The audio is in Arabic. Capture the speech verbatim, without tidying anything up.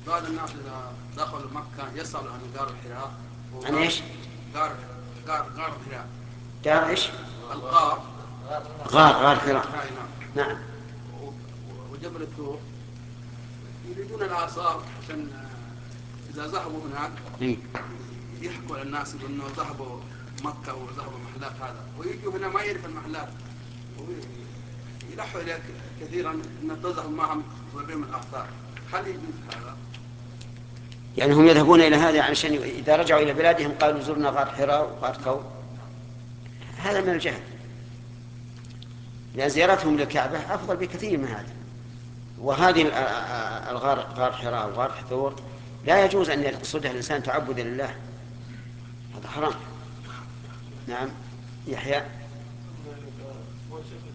بعض الناس إذا دخلوا مكة يسألوا عن غار الحراء. عن إيش؟ غار غار غار الحراء. غار إيش؟ الغار. غار غار حراء. نعم. نعم. وجبل الطور يريدون الآثار عشان إذا ذهبوا هناك يحكوا للناس إنه ذهبوا مكة وذهبوا محلات هذا، ويجوا هنا ما يعرف المحلات ويلحوا إليك كثيرا أن تذهب معهم ويبيعوا الآثار. هل يجوز هذا؟ يعني هم يذهبون إلى هذا علشان إذا رجعوا إلى بلادهم قالوا زرنا غار حراء وغار ثور؟ هذا من الجهل، لأن زيارتهم للكعبة أفضل بكثير من هذا. وهذه الغار غار حراء وغار ثور لا يجوز أن يقصدها الإنسان تعبدا لله، هذا حرام. نعم. يحيى.